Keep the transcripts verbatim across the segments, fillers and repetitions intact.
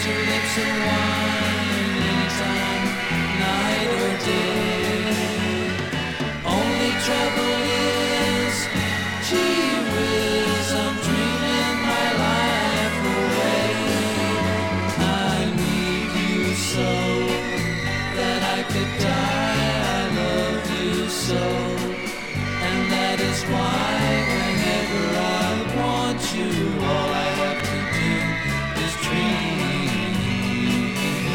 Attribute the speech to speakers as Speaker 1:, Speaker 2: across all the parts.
Speaker 1: your lips and wine anytime, night or day. Only trouble is, gee whiz, I'm dreaming my life away. I need you so that I could die. I love you so, and that is why whenever I want you, all I have to do is dream.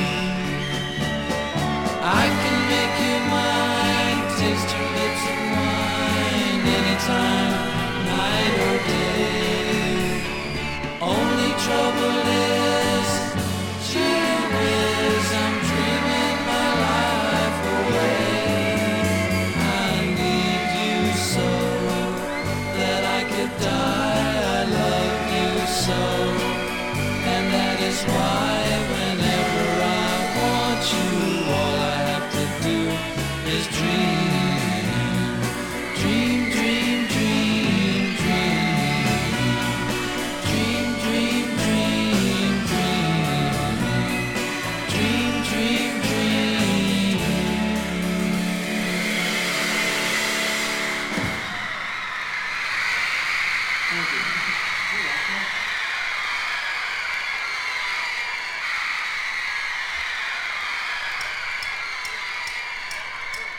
Speaker 1: I can make you mine, taste your lips and wine anytime, night or day. Only trouble is, gee whiz, I'm dreaming my life away. I need you so that I could die. I love you so, and that is why